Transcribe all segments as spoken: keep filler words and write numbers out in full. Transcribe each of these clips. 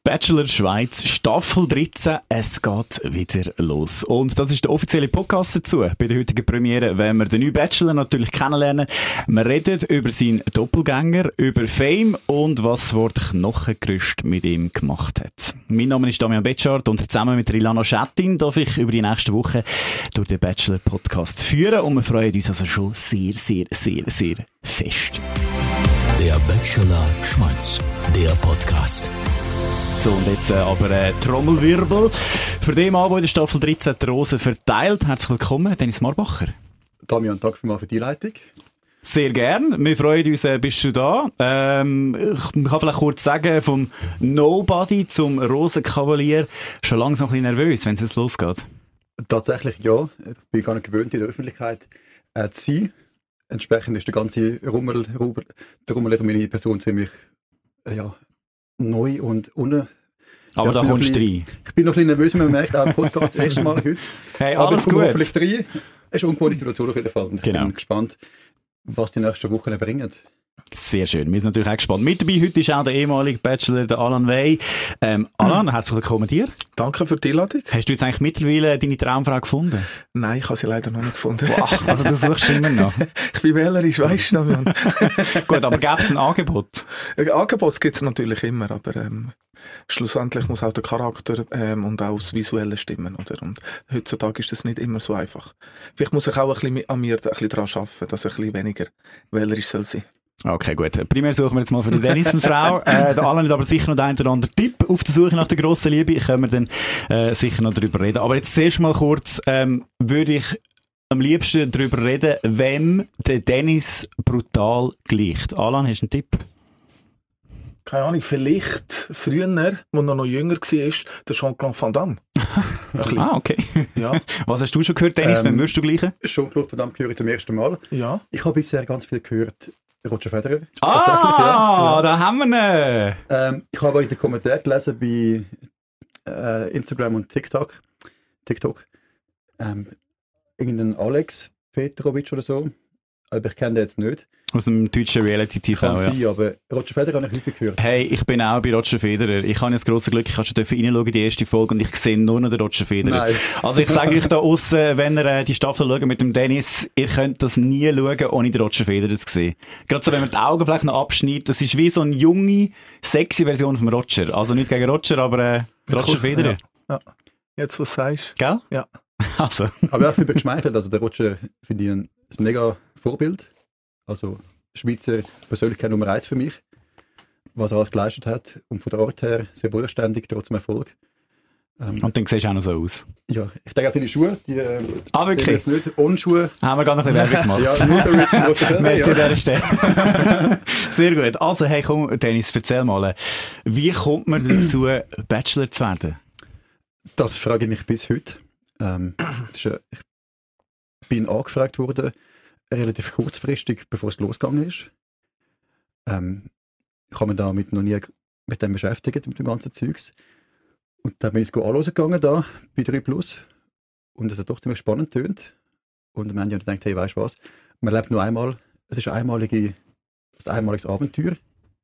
Bachelor Schweiz, Staffel dreizehn, es geht wieder los. Und das ist der offizielle Podcast dazu. Bei der heutigen Premiere werden wir den neuen Bachelor natürlich kennenlernen. Wir reden über seinen Doppelgänger, über Fame und was das Wort Knochengerüst mit ihm gemacht hat. Mein Name ist Damian Betschart und zusammen mit Ilana Schettin darf ich über die nächsten Wochen durch den Bachelor Podcast führen und wir freuen uns also schon sehr, sehr, sehr, sehr fest. Der Bachelor Schweiz, der Podcast. So, und jetzt äh, aber äh, Trommelwirbel. Für den Mann, der in der Staffel dreizehn die Rosen verteilt. Herzlich willkommen, Dennis Marbacher. Damian, danke vielmals für die Leitung. Sehr gern. Wir freuen uns, äh, bist du da. Ähm, ich kann vielleicht kurz sagen, vom Nobody zum Rosenkavalier. Schon langsam ein bisschen nervös, wenn es jetzt losgeht. Tatsächlich ja. Ich bin gar nicht gewöhnt, in der Öffentlichkeit äh, zu sein. Entsprechend ist der ganze Rummel, Rummel, der Rummel um meine Person ziemlich äh, ja, neu und ohne. Aber ja, da kommst du rein. Ich bin noch ein bisschen nervös, wenn man merkt, auch im Podcast, das erste Mal heute. Hey, aber alles ich komme gut. vielleicht rein. Es ist eine ungewohnte Situation auf jeden Fall. Und ich genau. bin gespannt, was die nächsten Wochen bringen. Sehr schön. Wir sind natürlich auch gespannt. Mit dabei heute ist auch der ehemalige Bachelor, der Alan Wey. Ähm, Alan, herzlich willkommen dir. Danke für die Einladung. Hast du jetzt eigentlich mittlerweile deine Traumfrau gefunden? Nein, ich habe sie leider noch nicht gefunden. Ach, also du suchst immer noch. Ich bin wählerisch, weisst du, Damian. Gut, aber gäbe es ein Angebot? Ein Angebot gibt es natürlich immer, aber ähm, schlussendlich muss auch der Charakter ähm, und auch das Visuelle stimmen. Oder? Und heutzutage ist das nicht immer so einfach. Vielleicht muss ich auch ein bisschen an mir ein bisschen daran arbeiten, dass ich ein bisschen weniger wählerisch soll sein. Okay, gut. Primär suchen wir jetzt mal für die Dennis eine Frau. Äh, der Alan hat aber sicher noch den einen oder anderen Tipp auf der Suche nach der grossen Liebe. Können wir dann äh, sicher noch darüber reden. Aber jetzt zuerst mal kurz, ähm, würde ich am liebsten darüber reden, wem der Dennis brutal gleicht. Alan, hast du einen Tipp? Keine Ahnung, vielleicht früher, als er noch jünger war, der Jean-Claude Van Damme. Ah, okay. Ja. Was hast du schon gehört, Dennis? Ähm, wem würdest du gleichen? Jean-Claude Van Damme höre ich zum ersten Mal. Ja. Ich habe bisher ganz viel gehört. Roger Federer. Ah, ja. da haben wir ihn. Ähm, ich habe in den Kommentaren gelesen bei äh, Instagram und TikTok. TikTok. Ähm, irgendein Alex Petrovic oder so. Aber ich kenne den jetzt nicht. Aus dem deutschen Reality-T V, Kann ja. sein, aber Roger Federer habe ich häufig gehört. Hey, ich bin auch bei Roger Federer. Ich habe das grosse Glück, ich kann schon reinschauen in die erste Folge und ich sehe nur noch den Roger Federer. Nein. Also ich sage euch da aussen, wenn ihr äh, die Staffel schaut mit dem Dennis, ihr könnt das nie schauen, ohne den Roger Federer zu sehen. Gerade so, wenn man die Augen vielleicht noch abschneidet, das ist wie so eine junge, sexy Version von Roger. Also nicht gegen Roger, aber äh, Roger Jetzt, Federer. Ja. Ja. Jetzt, was du sagst. Gell? Ja. Also. Aber ich finde geschmeichelt, also der Roger finde ich ein, ein mega Vorbild. Also Schweizer Persönlichkeit Nummer eins für mich, was er alles geleistet hat und von der Art her sehr bodenständig, trotzdem Erfolg. Ähm, Und dann siehst du auch noch so aus. ja, ich denke auch deine Schuhe, die äh, Ah, wirklich? sehen jetzt nicht ohne Schuhe. Haben wir gar noch ein bisschen Werbung gemacht. Ja, nur so wie es Roger Merci an Federer. dieser Stelle. Sehr gut. Also, hey, komm, Dennis, erzähl mal, wie kommt man dazu, Bachelor zu werden? Das frage ich mich bis heute. Ähm, das ist, äh, ich bin angefragt worden, relativ kurzfristig, bevor es losgegangen ist. Ähm, ich habe mich damit noch nie mit dem beschäftigt, mit dem ganzen Zeugs. Und dann bin ich es anhören gegangen, da, bei drei plus. Und es hat doch ziemlich spannend tönt. Und am Ende habe ich gedacht, hey, weißt du was, man lebt nur einmal, es ist ein, einmalige, es ist ein einmaliges Abenteuer.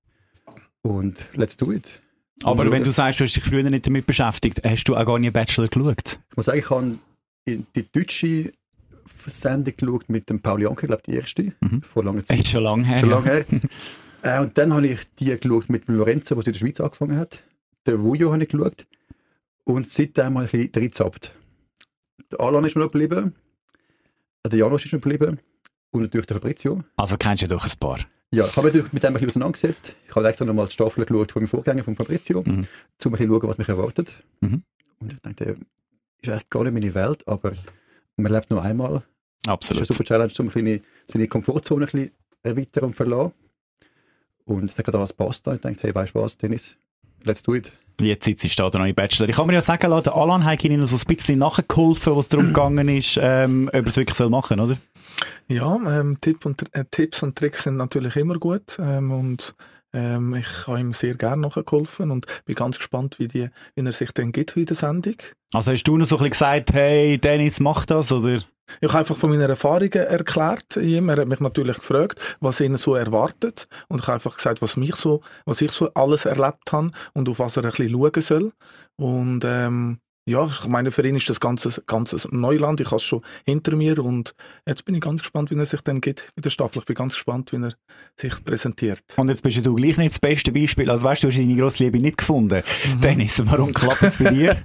Und let's do it. Aber Und wenn du sagst, du hast dich früher nicht damit beschäftigt, hast du auch gar nicht Bachelor geschaut? Ich muss sagen, ich habe in die deutsche Sendung geschaut mit dem Paul Janke, glaube ich, die erste, Mhm. vor langer Zeit. Echt schon lange her. Schon ja. lange her. äh, und dann habe ich die geschaut mit dem Lorenzo, der in der Schweiz angefangen hat. Der Vujo habe ich geschaut. Und seitdem habe ich ein bisschen reingezappt. Der Alan ist mir noch geblieben. Der Janusz ist mir geblieben. Und natürlich der Fabrizio. Also kennst du ja doch ein paar. Ja, ich habe mich natürlich mit dem ein bisschen auseinandergesetzt. Ich habe extra nochmal die Staffel geschaut von meinem Vorgänger, von Fabrizio, Mhm. um ein bisschen zu schauen, was mich erwartet. Mhm. Und ich dachte, ist eigentlich gar nicht meine Welt, aber man lebt nur einmal. Absolut. Das ist eine super Challenge, um seine, seine Komfortzone ein bisschen erweitern und verlassen. Und es hat gerade alles passt. Und ich dachte, hey, weißt du was, Dennis, let's do it. Jetzt sitzt der neue Bachelor. Ich kann mir ja sagen lassen, der Alan hat ihnen noch so ein bisschen nachgeholfen, was darum gegangen ist, ähm, ob er es wirklich soll machen, oder? Ja, ähm, Tipp und, äh, Tipps und Tricks sind natürlich immer gut. Ähm, und ähm, ich habe ihm sehr gerne nachgeholfen und bin ganz gespannt, wie, die, wie er sich dann gibt in der Sendung. Also hast du noch so ein bisschen gesagt, hey, Dennis, mach das, oder? Ich habe einfach von meinen Erfahrungen erklärt ihm. Er hat mich natürlich gefragt, was ihn so erwartet. Und ich habe einfach gesagt, was mich so, was ich so alles erlebt habe und auf was er ein bisschen schauen soll. Und ähm, ja, ich meine, für ihn ist das ganze, ganze Neuland. Ich habe es schon hinter mir und jetzt bin ich ganz gespannt, wie er sich dann geht mit der Staffel. Ich bin ganz gespannt, wie er sich präsentiert. Und jetzt bist du gleich nicht das beste Beispiel. Also weißt du, du hast deine grosse Liebe nicht gefunden. Mhm. Dennis, warum klappt es bei dir?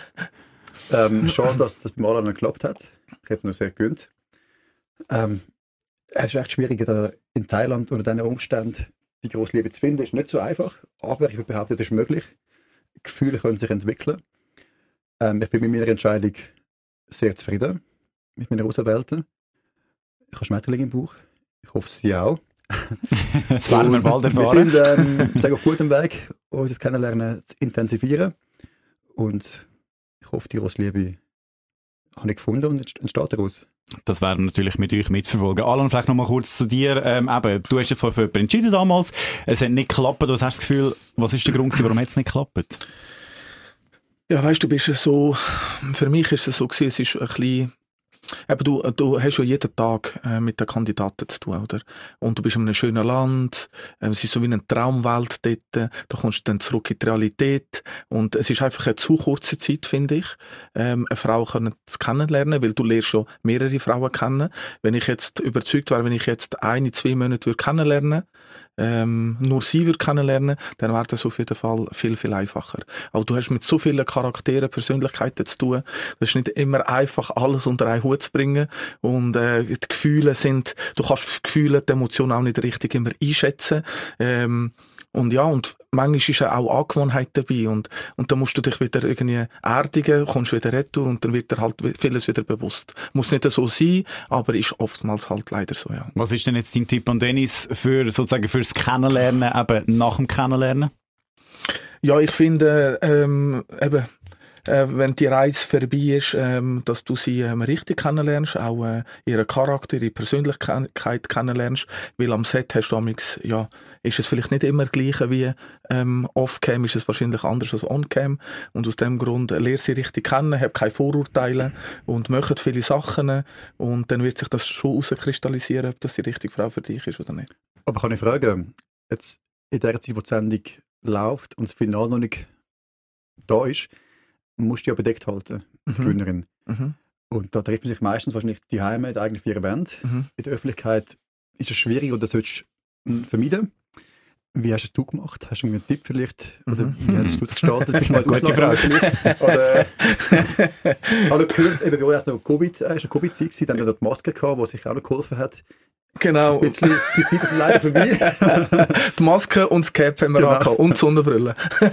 ähm, schon, dass das beim Alan geklappt hat. Ich hätte nur sehr gegönnt. Ähm, es ist echt schwierig, da in Thailand unter diesen Umständen die grosse Liebe zu finden. Ist nicht so einfach, aber ich würde behaupten, das ist möglich. Gefühle können sich entwickeln. Ähm, ich bin mit meiner Entscheidung sehr zufrieden mit meiner Auserwählten. Ich habe Schmetterlinge im Bauch. Ich hoffe, Sie auch. Das werden wir bald erfahren. Wir sind ähm, auf gutem Weg, unser Kennenlernen zu intensivieren. Und ich hoffe, die grosse Liebe habe ich gefunden und entsteht daraus. Das werden wir natürlich mit euch mitverfolgen. Alan, vielleicht noch mal kurz zu dir. Ähm, eben, du hast jetzt zwar für jemanden entschieden damals, es hat nicht geklappt. Du hast das Gefühl, was ist der Grund, warum hat es nicht geklappt? Ja, weißt du, bist so, für mich ist es so gewesen, es ist ein bisschen, eben du, du hast ja jeden Tag äh, mit den Kandidaten zu tun, oder? Und du bist in einem schönen Land, äh, es ist so wie eine Traumwelt dort, da kommst du dann zurück in die Realität und es ist einfach eine zu kurze Zeit, finde ich, ähm, eine Frau können zu kennenlernen, weil du lernst schon mehrere Frauen kennen. Wenn ich jetzt überzeugt wäre, wenn ich jetzt eine, zwei Monate würde kennenlernen, Ähm, nur sie würde kennenlernen, dann wäre das auf jeden Fall viel, viel einfacher. Aber du hast mit so vielen Charakteren, Persönlichkeiten zu tun, das ist nicht immer einfach, alles unter einen Hut zu bringen und äh, die Gefühle sind, du kannst die Gefühle, die Emotionen auch nicht richtig immer einschätzen. Ähm, Und ja, und manchmal ist ja auch Angewohnheit dabei und, und dann musst du dich wieder irgendwie erdigen, kommst wieder retour und dann wird dir halt vieles wieder bewusst. Muss nicht so sein, aber ist oftmals halt leider so, ja. Was ist denn jetzt dein Tipp an Dennis für, sozusagen fürs Kennenlernen, eben nach dem Kennenlernen? Ja, ich finde, ähm, eben, äh, wenn die Reise vorbei ist, ähm, dass du sie ähm, richtig kennenlernst, auch äh, ihren Charakter, ihre Persönlichkeit kennenlernst, weil am Set hast du amigs, ja, ist es vielleicht nicht immer gleich wie ähm, off-cam, ist es wahrscheinlich anders als on-cam und aus dem Grund äh, lerne sie richtig kennen, habe keine Vorurteile und machen viele Sachen und dann wird sich das schon herauskristallisieren, ob das die richtige Frau für dich ist oder nicht. Aber kann ich fragen, jetzt in der Zeit, wo die Sendung läuft und das Finale noch nicht da ist, musst du ja bedeckt halten, die Mhm. Gewinnerin. Mhm. Und da trifft man sich meistens wahrscheinlich die Heime, die eigenen vier Wände. Mhm. In der Öffentlichkeit ist es schwierig und das solltest du vermeiden. Wie hast du es gemacht? Hast du einen Tipp vielleicht? Oder Mhm. wie hast du das gestartet? Bist du mal Gute Frage. Oder, habe ich gehört, eben, bei euch noch Covid, äh, ist eine Covid-Zeit gewesen, dann hat er die Maske gehabt, die sich auch noch geholfen hat. Genau. Ein bisschen, die Zeit ist leider vorbei. Die Maske und das Cap haben wir Genau. angehabt und die Sonnenbrille.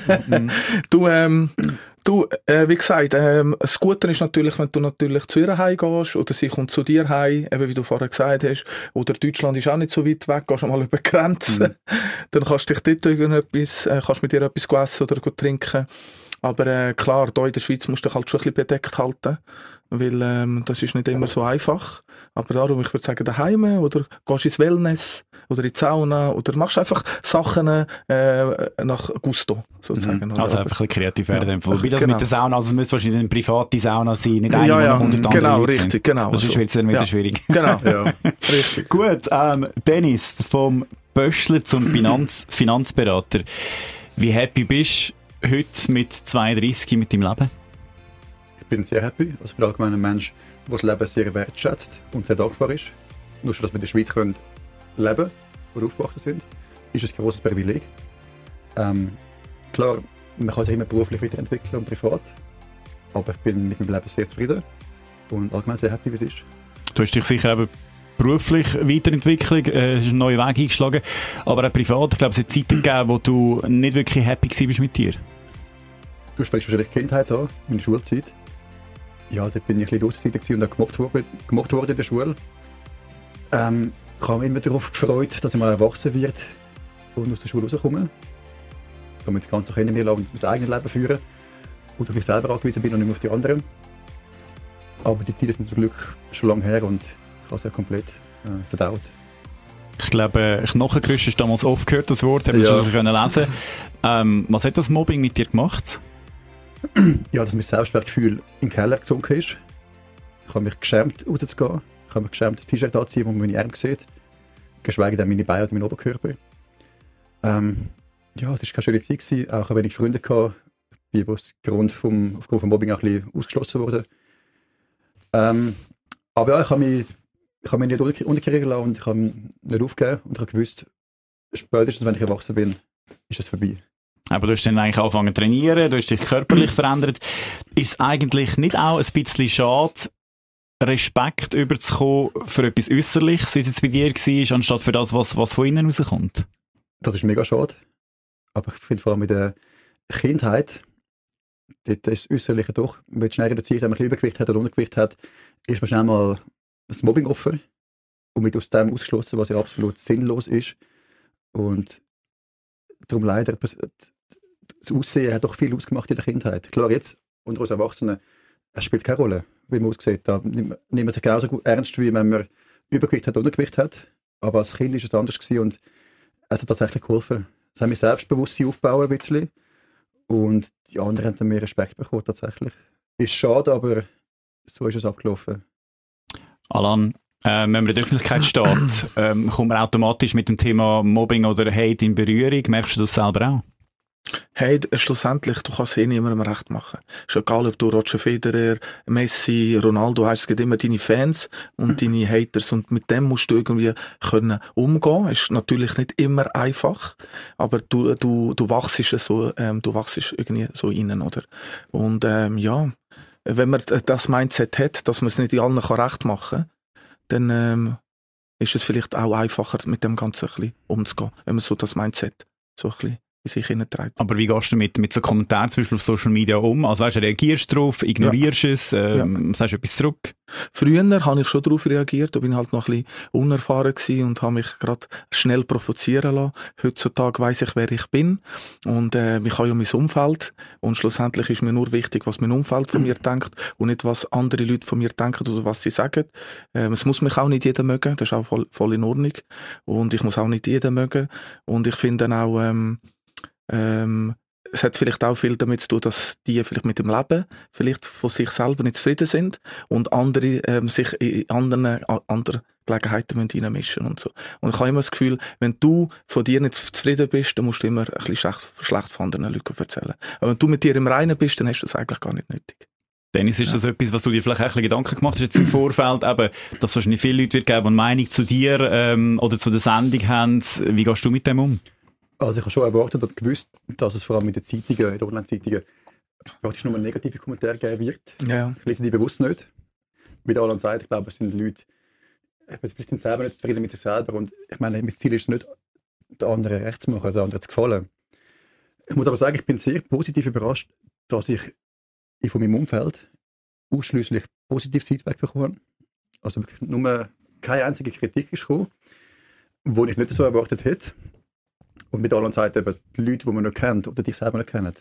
du, ähm, du äh, wie gesagt, ähm, das Gute ist natürlich, wenn du natürlich zu ihr heimgehst oder sie kommt zu dir heim, eben wie du vorher gesagt hast, oder Deutschland ist auch nicht so weit weg, gehst mal über die Grenze, Mhm. dann kannst du dich dort irgendetwas, äh, kannst mit ihr etwas essen oder gut trinken. Aber äh, klar, hier in der Schweiz musst du dich halt schon ein bisschen bedeckt halten, weil ähm, das ist nicht immer so einfach. Aber darum, ich würde sagen, daheim oder gehst ins Wellness oder in die Sauna oder machst einfach Sachen äh, nach Gusto, sozusagen. Mhm. oder? Also Aber- einfach ein bisschen kreativ werden. Ja. Ja. Wobei das Genau. mit der Sauna, also es müsste wahrscheinlich eine private Sauna sein, nicht eine, ja, wo ja, noch hundert andere genau, Leute sind. richtig, genau. Das ist so. jetzt dann wieder Ja. schwierig. Genau, Ja. richtig. Gut, ähm, Dennis, vom Böschler zum Finanz Finanzberater. Wie happy bist du heute mit zweiunddreißig mit deinem Leben? Ich bin sehr happy. Also ich bin allgemein ein Mensch, der das Leben sehr wertschätzt und sehr dankbar ist. Nur schon, dass wir in der Schweiz können leben oder aufgewachsen sind, ist ein grosses Privileg. Ähm, klar, man kann sich immer beruflich weiterentwickeln und privat, aber ich bin mit meinem Leben sehr zufrieden und allgemein sehr happy, wie es ist. Du hast dich sicher eben beruflich weiterentwickelt, äh, hast einen neuen Weg eingeschlagen, aber auch privat, ich glaube, es hat Zeiten gegeben, wo du nicht wirklich happy warst mit dir. Du sprichst wahrscheinlich die Kindheit an, meine Schulzeit. Ja, da bin ich ein bisschen Außenseiter und auch gemobbt worden, gemobbt worden in der Schule. Ähm, ich habe mich immer darauf gefreut, dass ich mal erwachsen wird und aus der Schule rauskomme. Damit das Ganze hinter mir lassen und mein eigenes Leben führen. Und auf mich selber angewiesen bin und nicht mehr auf die anderen. Aber die Zeit ist zum Glück schon lange her und ich habe es ja komplett äh, verdaut. Ich glaube, Knochengerüst ist damals oft gehört, das Wort, haben wir Ja. schon können lesen. Ähm, was hat das Mobbing mit dir gemacht? Ja, dass mein Selbstwertgefühl in den Keller gesunken ist. Ich habe mich geschämt, rauszugehen. Ich habe mich geschämt, das T-Shirt anzuziehen, wo man meine Arme sieht. Geschweige denn meine Beine oder meinen Oberkörper. Ähm, ja, es war keine schöne Zeit gewesen. Auch wenn ich Freunde hatte, die aufgrund vom, aufgrund vom Mobbing auch ein bisschen ausgeschlossen wurden. Ähm, aber ja, ich habe mich, ich habe mich nicht unterkriegen lassen und ich habe nicht aufgegeben. Und ich habe gewusst, spätestens wenn ich erwachsen bin, ist es vorbei. Aber du hast dann eigentlich angefangen zu trainieren, du hast dich körperlich verändert. Ist es eigentlich nicht auch ein bisschen schade, Respekt überzukommen für etwas Äußerliches, wie es jetzt bei dir war, anstatt für das, was, was von innen rauskommt? Das ist mega schade. Aber ich finde vor allem in der Kindheit, dort ist das Äußerliche doch, man wird schnell reduziert, wenn man ein bisschen Übergewicht hat oder Untergewicht hat, ist man schnell mal das Mobbing-Opfer und wird aus dem ausgeschlossen, was ja absolut sinnlos ist. Und darum leider, das Aussehen hat doch viel ausgemacht in der Kindheit. Klar, jetzt, unter uns Erwachsenen, es spielt keine Rolle, wie man aussieht. Da nimmt man sich genauso gut ernst, wie wenn man Übergewicht hat oder Untergewicht hat. Aber als Kind war es anders gewesen und es hat tatsächlich geholfen. Es hat mich Selbstbewusstsein aufgebaut ein bisschen. Und die anderen haben dann mehr Respekt bekommen, tatsächlich. Ist schade, aber so ist es abgelaufen. Alan, äh, wenn man in der Öffentlichkeit steht, ähm, kommt man automatisch mit dem Thema Mobbing oder Hate in Berührung. Merkst du das selber auch? Hey, schlussendlich, du kannst eh niemandem recht machen. Ist egal, ob du Roger Federer, Messi, Ronaldo hast, es gibt immer deine Fans und deine Haters und mit dem musst du irgendwie können umgehen. Ist natürlich nicht immer einfach, aber du, du, du wachst so, ähm, du wachst irgendwie so rein, oder? Und, ähm, ja, wenn man das Mindset hat, dass man es nicht in allen kann recht machen kann, dann, ähm, ist es vielleicht auch einfacher, mit dem Ganzen ein bisschen umzugehen, wenn man so das Mindset so ein bisschen sich hineintreibt. Aber wie gehst du mit, mit so Kommentaren zum Beispiel auf Social Media um? Also weißt du, reagierst du darauf, ignorierst ja. es, ähm, ja. sagst du etwas zurück? Früher habe ich schon darauf reagiert, da bin ich halt noch ein bisschen unerfahren gewesen und habe mich gerade schnell provozieren lassen. Heutzutage weiss ich, wer ich bin und äh, ich habe ja mein Umfeld und schlussendlich ist mir nur wichtig, was mein Umfeld von mir denkt und nicht, was andere Leute von mir denken oder was sie sagen. Ähm, es muss mich auch nicht jeder mögen, das ist auch voll, voll in Ordnung und ich muss auch nicht jeden mögen und ich finde auch, ähm, Ähm, es hat vielleicht auch viel damit zu tun, dass die vielleicht mit dem Leben vielleicht von sich selber nicht zufrieden sind und andere ähm, sich in anderen, andere Gelegenheiten reinmischen und so. Und ich habe immer das Gefühl, wenn du von dir nicht zufrieden bist, dann musst du immer ein bisschen schlecht, schlecht von anderen Leuten erzählen. Aber wenn du mit dir im Reinen bist, dann hast du das eigentlich gar nicht nötig. Dennis, ist ja. das etwas, was du dir vielleicht auch ein bisschen Gedanken gemacht hast jetzt im Vorfeld, eben, dass es wahrscheinlich viele Leute wird geben, die eine Meinung zu dir ähm, oder zu der Sendung haben. Wie gehst du mit dem um? Also ich habe schon erwartet und gewusst, dass es vor allem in den Zeitungen, in den Online-Zeitungen, praktisch nur negative Kommentare geben wird. Ja. Ich lese die bewusst nicht. Wie der Alan sagt, ich glaube, es sind Leute, die sind selber nicht zufrieden mit sich selber. Und ich meine, mein Ziel ist nicht, den anderen recht zu machen, den anderen zu gefallen. Ich muss aber sagen, ich bin sehr positiv überrascht, dass ich von meinem Umfeld ausschließlich positives Feedback bekommen. Also wirklich nur keine einzige Kritik ist gekommen, die ich nicht so erwartet hätte. Und mit allen Seiten eben die Leute, die man noch kennt oder dich selber noch kennt,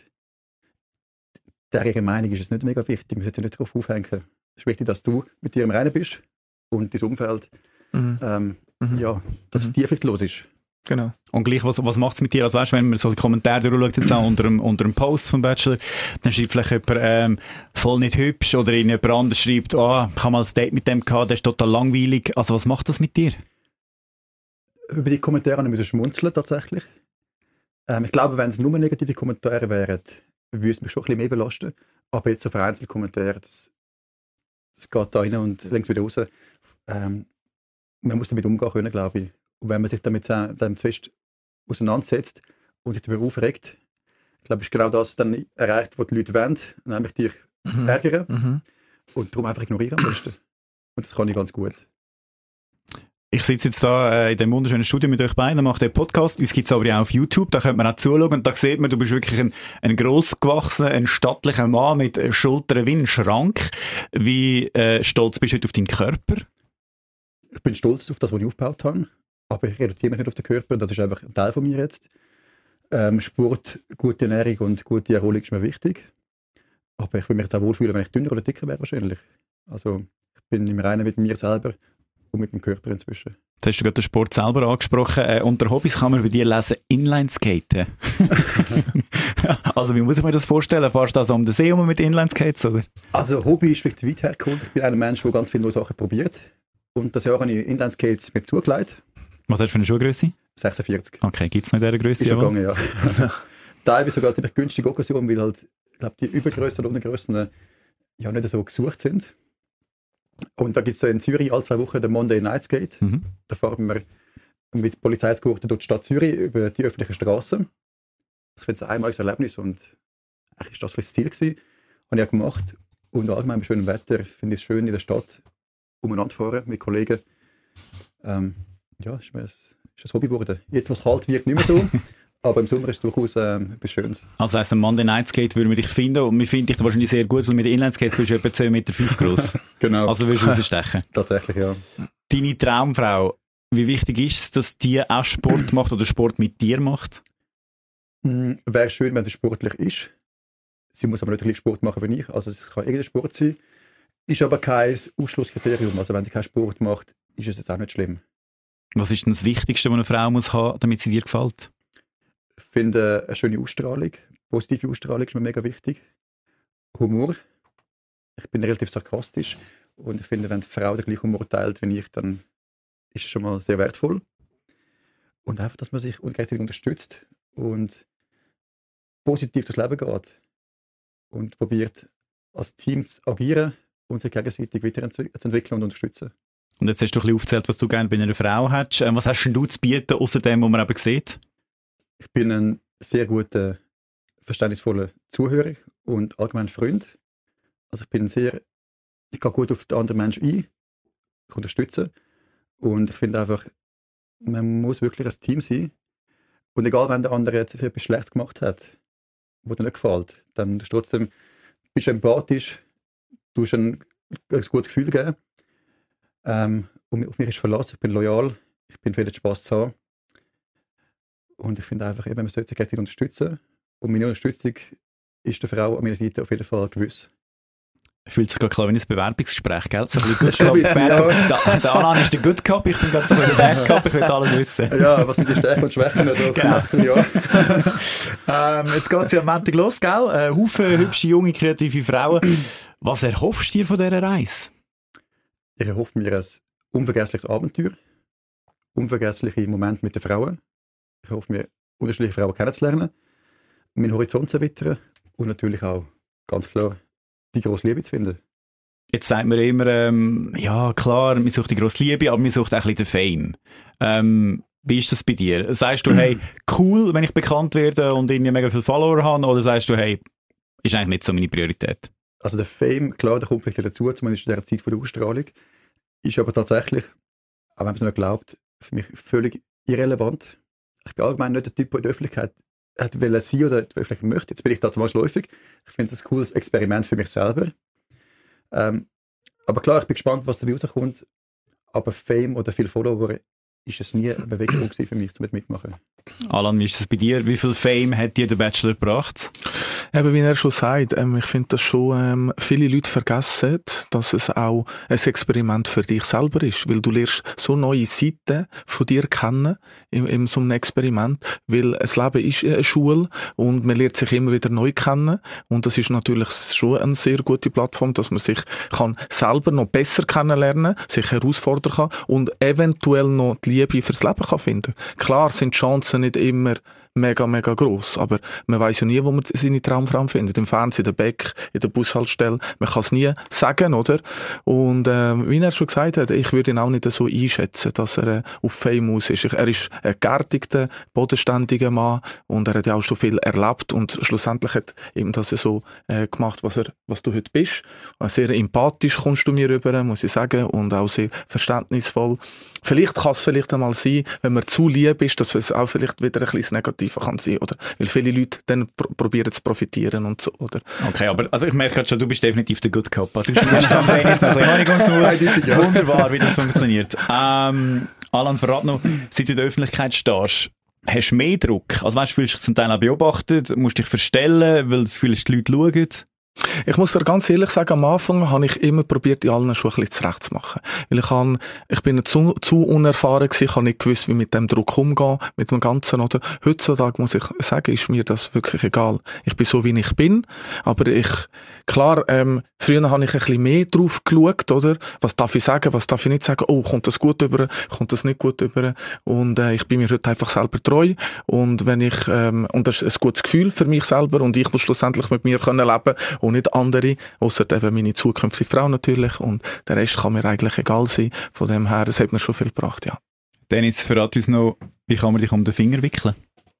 deren Meinung ist es nicht mega wichtig. Man sollte nicht darauf aufhängen. Es ist wichtig, dass du mit dir im Reinen bist und dein Umfeld, mhm. Ähm, mhm. ja, dass mhm. dir vielleicht los ist. Genau. Und gleich, was, was macht es mit dir? Also weißt, wenn man so die Kommentare durchschaut, jetzt auch unter dem, unter dem Post vom Bachelor, dann schreibt vielleicht jemand ähm, voll nicht hübsch oder jemand anderes schreibt, oh, ich habe mal ein Date mit dem gehabt, der ist total langweilig. Also was macht das mit dir? Über die Kommentare müssen wir schmunzeln tatsächlich. Ähm, ich glaube, wenn es nur negative Kommentare wären, würde es mich schon ein bisschen mehr belasten. Aber jetzt so vereinzelte Kommentare, das, das geht da rein und längst wieder raus. Ähm, man muss damit umgehen können, glaube ich. Und wenn man sich damit, damit fest auseinandersetzt und sich darüber aufregt, glaube ich, ist genau das dann erreicht, was die Leute wollen, nämlich dich mhm. ärgern mhm. und darum einfach ignorieren am besten. Und das kann ich ganz gut. Ich sitze jetzt da äh, in dem wunderschönen Studio mit euch beiden, mache den Podcast. Uns gibt es aber auch auf YouTube, da könnt man auch zuschauen. Und da sieht man, du bist wirklich ein, ein grossgewachsener, ein stattlicher Mann mit Schultern wie ein Schrank. Wie äh, stolz bist du heute auf deinen Körper? Ich bin stolz auf das, was ich aufgebaut habe. Aber ich reduziere mich nicht auf den Körper, das ist einfach ein Teil von mir jetzt. Ähm, Sport, gute Ernährung und gute Erholung ist mir wichtig. Aber ich würde mich jetzt auch wohlfühlen, wenn ich dünner oder dicker wäre wahrscheinlich. Also ich bin im Reinen mit mir selber und mit dem Körper inzwischen. Jetzt hast du gerade den Sport selber angesprochen. Äh, unter Hobbys kann man bei dir lesen Inlineskaten. Also wie muss ich mir das vorstellen? Fährst du also um den See um mit Inlineskates? Oder? Also Hobby ist vielleicht weit hergeholt. Ich bin ein Mensch, der ganz viele neue Sachen probiert. Und das Jahr habe ich Inlineskates mir zugelegt. Was hast du für eine Schuhgröße? sechsundvierzig. Okay, gibt es noch in dieser Größe? Ist schon gegangen, ja. Teilweise sogar ziemlich günstige Occasion, weil halt, ich glaube, die Übergrößen und Untergrößen ja nicht so gesucht sind. Und da gibt es so in Zürich alle zwei Wochen den Monday Night Skate. Mhm. Da fahren wir mit Polizeisgurten durch die Stadt Zürich über die öffentlichen Straßen. Ich finde es ein einmaliges Erlebnis und eigentlich war das das Ziel gewesen. Habe ich auch gemacht. Und allgemein bei schönem Wetter finde ich es schön in der Stadt umeinander fahren mit Kollegen. Ähm, ja, ist mir ein, ist ein Hobby geworden. Jetzt, was kalt wird, nicht mehr so. Aber im Sommer ist es durchaus ähm, etwas Schönes. Also heisst, am Monday Night Skate würden wir dich finden und wir finden dich wahrscheinlich sehr gut, weil mit den Inlineskates bist du etwa zehn Komma fünf Meter groß. Genau. Also würdest du rausstechen. Tatsächlich, ja. Deine Traumfrau, wie wichtig ist es, dass die auch Sport macht oder Sport mit dir macht? Mm, wäre schön, wenn sie sportlich ist. Sie muss aber nicht gleich Sport machen wie ich. Also es kann irgendein Sport sein. Ist aber kein Ausschlusskriterium. Also wenn sie keinen Sport macht, ist es jetzt auch nicht schlimm. Was ist denn das Wichtigste, was eine Frau muss haben, damit sie dir gefällt? Ich finde eine schöne Ausstrahlung, positive Ausstrahlung ist mir mega wichtig. Humor. Ich bin relativ sarkastisch und ich finde, wenn die Frau den gleichen Humor teilt wie ich, dann ist es schon mal sehr wertvoll. Und einfach, dass man sich gegenseitig unterstützt und positiv durchs Leben geht und probiert, als Team zu agieren und sich gegenseitig weiterzuentwickeln und unterstützen. Und jetzt hast du ein bisschen aufgezählt, was du gerne bei einer Frau hättest. Was hast denn du zu bieten, außer dem, was man eben sieht? Ich bin ein sehr guter, verständnisvoller Zuhörer und allgemein Freund. Also ich bin sehr, ich gehe gut auf den anderen Menschen ein, ich unterstütze und ich finde einfach, man muss wirklich ein Team sein und egal, wenn der andere jetzt etwas Schlechtes gemacht hat, was dir nicht gefällt, dann bist du trotzdem bist du empathisch, du hast ein, ein gutes Gefühl geben ähm, und auf mich ist Verlass, ich bin loyal, ich bin für den Spass zu haben. Und ich finde einfach, eben, man sollte sich gegenseitig unterstützen. Und meine Unterstützung ist der Frau an meiner Seite auf jeden Fall gewiss. Fühlt sich gerade klar wie ein Bewerbungsgespräch, gell? So ein bisschen Good Cop. Bisschen, ja. Der, der Alan ist der Good Cop, ich bin gerade so der Bad Cop, ich will alles wissen. Ja, was sind die Stärken und Schwächen? Also Genau. Ja. ähm, jetzt geht es ja am Montag los, gell? Ein Haufen hübsche, junge, kreative Frauen. Was erhoffst du dir von dieser Reise? Ich erhoffe mir ein unvergessliches Abenteuer, unvergessliche Momente mit den Frauen. Ich hoffe mir, unterschiedliche Frauen kennenzulernen, meinen Horizont zu erweitern und natürlich auch, ganz klar, die grosse Liebe zu finden. Jetzt sagt man immer, ähm, ja klar, man sucht die grosse Liebe, aber man sucht auch ein bisschen den Fame. Ähm, wie ist das bei dir? Sagst du, hey, cool, wenn ich bekannt werde und irgendwie mega viele Follower habe, oder sagst du, hey, ist eigentlich nicht so meine Priorität? Also der Fame, klar, der kommt vielleicht dazu, zumindest in dieser Zeit von der Ausstrahlung, ist aber tatsächlich, auch wenn man es nicht glaubt, für mich völlig irrelevant. Ich bin allgemein nicht der Typ, der in der Öffentlichkeit hat wollen sein oder die Öffentlichkeit möchte. Jetzt bin ich da zwangsläufig. Ich finde es ein cooles Experiment für mich selber. Ähm, aber klar, ich bin gespannt, was dabei rauskommt. Aber Fame oder viele Follower ist es nie eine Bewegung für mich, um mitmachen. Alan, wie ist es bei dir? Wie viel Fame hat dir der Bachelor gebracht? Eben, wie er schon sagt, ähm, ich finde das schon, ähm, viele Leute vergessen, dass es auch ein Experiment für dich selber ist, weil du lernst so neue Seiten von dir kennen in, in so einem Experiment, weil das Leben ist eine Schule und man lernt sich immer wieder neu kennen und das ist natürlich schon eine sehr gute Plattform, dass man sich kann selber noch besser kennenlernen, sich herausfordern kann und eventuell noch die Liebe fürs Leben kann finden. Klar sind die Chancen nicht immer mega, mega gross. Aber man weiss ja nie, wo man seine Traumfrau findet. Im Fernsehen, in der Bäck, in der Bushaltestelle. Man kann es nie sagen, oder? Und äh, wie er schon gesagt hat, ich würde ihn auch nicht so einschätzen, dass er äh, auf Fame aus ist. Er ist ein geerdigter, bodenständiger Mann und er hat ja auch schon viel erlebt und schlussendlich hat ihm das so äh, gemacht, was, er, was du heute bist. Sehr empathisch kommst du mir rüber, muss ich sagen, und auch sehr verständnisvoll. Vielleicht kann es vielleicht einmal sein, wenn man zu lieb ist, dass es auch vielleicht wieder ein bisschen Negativer kann sein, oder? Weil viele Leute dann pr- probieren zu profitieren und so, oder? Okay, aber also ich merke halt schon, du bist definitiv der Good Cop. Du studierst am Dennis noch ein bisschen so. Wunderbar, wie das funktioniert. Ähm, Alan, verrat noch, seit du in der Öffentlichkeit stehst, hast du mehr Druck? Also weißt du, fühlst du dich zum Teil auch beobachtet, musst dich verstellen, weil du fühlst, die Leute schauen? Ich muss dir ganz ehrlich sagen, am Anfang habe ich immer probiert, in allen schon ein bisschen zurecht zu machen. Weil ich, habe, ich bin zu, zu unerfahren gewesen, ich habe nicht gewusst, wie mit dem Druck umgehen, mit dem Ganzen. Oder heutzutage muss ich sagen, ist mir das wirklich egal. Ich bin so, wie ich bin, aber ich, klar, ähm, früher habe ich ein bisschen mehr drauf geschaut, oder? Was darf ich sagen, was darf ich nicht sagen? Oh, kommt das gut über, kommt das nicht gut über? Und äh, ich bin mir heute einfach selber treu. Und wenn ich, ähm, und das ist ein gutes Gefühl für mich selber und ich muss schlussendlich mit mir können leben und nicht andere, ausser eben meine zukünftige Frau natürlich, und der Rest kann mir eigentlich egal sein. Von dem her, es hat mir schon viel gebracht, ja. Dennis, verrat uns noch, wie kann man dich um den Finger wickeln?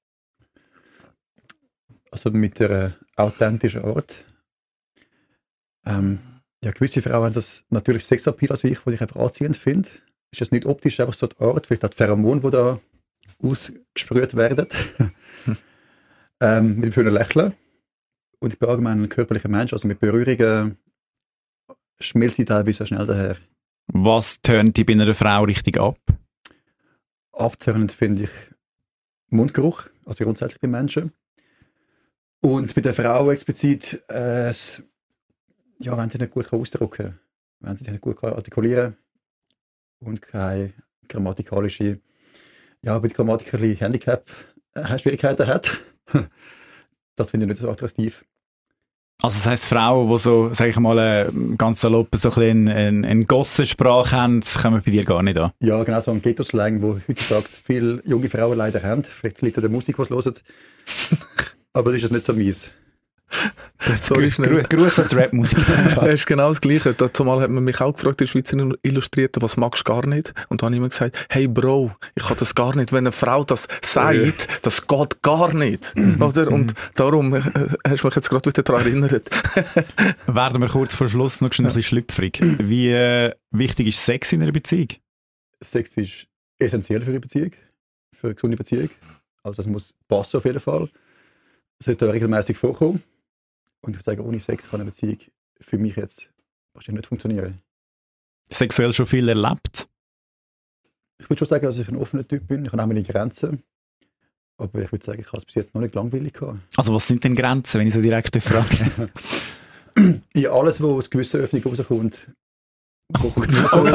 Also mit der authentischen Art. Ähm, ja, gewisse Frauen haben das natürlich Sexappeal als ich, was ich einfach anziehend finde. Ist das nicht optisch, einfach so die Art, vielleicht auch die Pheromone, die da ausgesprüht werden. ähm, mit einem schönen Lächeln. Und ich bin allgemein ein körperlicher Mensch, also mit Berührungen schmilzt sie teilweise sehr schnell daher. Was tönt dich bei einer Frau richtig ab? Abtörnend finde ich Mundgeruch, also grundsätzlich bei Menschen. Und bei der Frau explizit, äh, ja, wenn sie nicht gut ausdrücken kann, wenn sie sich nicht gut artikulieren kann und keine grammatikalische, ja, bei der grammatikalische Handicap äh, Schwierigkeiten hat, das finde ich nicht so attraktiv. Also das heisst, Frauen, die so, sag ich mal, äh, ganz salopp so ein bisschen eine, eine Gossensprache haben, kommen bei dir gar nicht an? Ja, genau, so ein Ghetto-Slang, wo heutzutage viele junge Frauen leider haben. Vielleicht liegt es an der Musik, die sie hören. Aber das ist nicht so mies. Sorry, schnell. Gruß an die Rap-Musik. Das ist genau das Gleiche. Zumal hat man mich auch gefragt, in der Schweizer Illustrierten, was magst du gar nicht? Und dann habe ich immer gesagt, hey Bro, ich kann das gar nicht. Wenn eine Frau das sagt, das geht gar nicht. Oder? Und darum äh, hast du mich jetzt gerade wieder daran erinnert. Werden wir kurz vor Schluss noch ein bisschen schlüpfrig. Wie äh, wichtig ist Sex in einer Beziehung? Sex ist essentiell für eine Beziehung, für eine gesunde Beziehung. Also es muss passen auf jeden Fall. Es sollte regelmäßig vorkommen. Und ich würde sagen, ohne Sex kann eine Beziehung für mich jetzt wahrscheinlich nicht funktionieren. Sexuell schon viel erlebt? Ich würde schon sagen, dass ich ein offener Typ bin. Ich habe auch meine Grenzen. Aber ich würde sagen, ich habe es bis jetzt noch nicht langweilig gehabt. Also was sind denn Grenzen, wenn ich so direkt frage? Ja, alles, wo aus gewisser Öffnung rauskommt. Okay,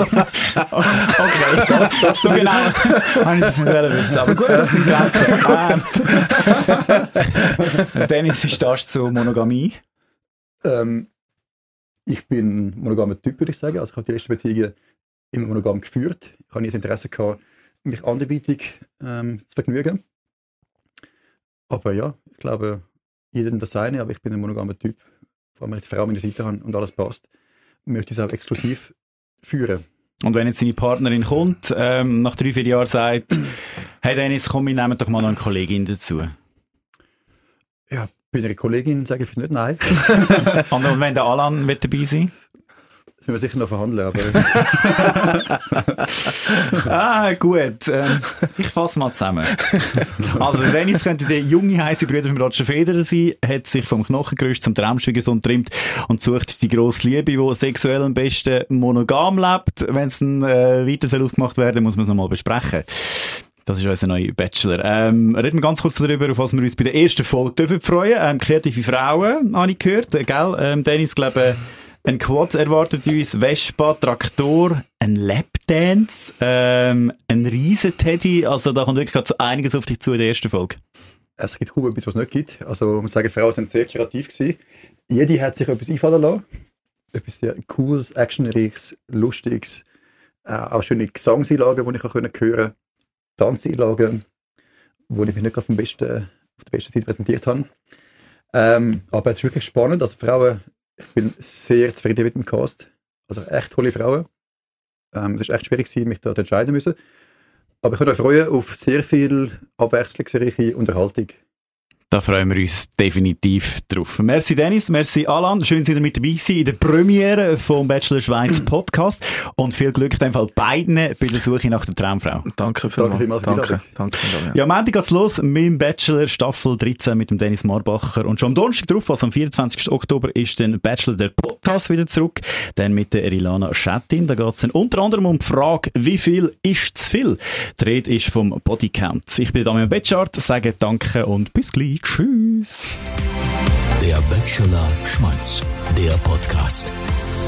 das, das so genau habe ich das nicht wissen. Aber gut, das sind Grenzen. Dennis, wie stehst du zu Monogamie? Ähm, ich bin ein monogamer Typ, würde ich sagen. Also ich habe die letzten Beziehungen immer monogam geführt. Ich habe nie das Interesse gehabt, mich anderweitig ähm, zu vergnügen. Aber ja, ich glaube, jedem das seine, aber ich bin ein monogamer Typ. Vor allem, wenn ich die Frau an meiner Seite habe und alles passt, möchte ich es auch exklusiv führen. Und wenn jetzt seine Partnerin kommt, ähm, nach drei, vier Jahren sagt, hey Dennis, komm, wir nehmen doch mal noch eine Kollegin dazu. Ja, bei einer Kollegin sage ich nicht nein. Und wenn der Alan mit dabei sein? Das müssen wir sicher noch verhandeln, aber... ah, gut. Ähm, ich fasse mal zusammen. Also, Dennis könnte der junge, heisse Brüder von Roger Federer sein, hat sich vom Knochengerüst zum Traumschwiegersohn trimmt und sucht die grosse Liebe, die sexuell am besten monogam lebt. Wenn es dann äh, weiter soll aufgemacht werden, muss man es nochmal besprechen. Das ist unser neuer Bachelor. Ähm, reden wir ganz kurz darüber, auf was wir uns bei der ersten Folge dürfen freuen. Ähm, kreative Frauen, habe ich gehört. Äh, gell? Ähm, Dennis, glaube ein Quad erwartet uns, Vespa, Traktor, ein Lapdance, ähm, ein Riesenteddy. Also da kommt wirklich so einiges auf dich zu in der ersten Folge. Es gibt kaum etwas, was es nicht gibt. Also ich muss sagen, die Frauen sind sehr kreativ gewesen. Jede hat sich etwas einfallen lassen. Etwas sehr Cooles, Actionreiches, Lustiges. Äh, auch schöne Gesangseinlagen, die ich auch hören konnte. Tanzeinlagen, die ich mich nicht auf, dem besten, auf der besten Seite präsentiert habe. Ähm, aber es ist wirklich spannend. Also Frauen, ich bin sehr zufrieden mit dem Cast. Also echt tolle Frauen. Ähm, es war echt schwierig, mich da zu entscheiden müssen. Aber ich kann mich freuen auf sehr viel abwechslungsreiche Unterhaltung. Da freuen wir uns definitiv drauf. Merci Dennis, merci Alan. Schön, dass ihr mit dabei seid in der Premiere vom Bachelor Schweiz Podcast. Und viel Glück in dem Fall beiden bei der Suche nach der Traumfrau. Danke vielmals. Danke vielmals. Danke. Danke. Danke. Ja, am Montag geht's los mit dem Bachelor Staffel dreizehn mit dem Dennis Marbacher. Und schon am Donnerstag drauf, also am vierundzwanzigsten Oktober, ist dann Bachelor der Podcast wieder zurück. Dann mit der Rilana Schettin. Da geht's dann unter anderem um die Frage, wie viel ist zu viel? Die Rede ist vom Bodycount. Ich bin Damian Betschart, sage danke und bis gleich. Tschüss. Der Bachelor Schweiz, der Podcast.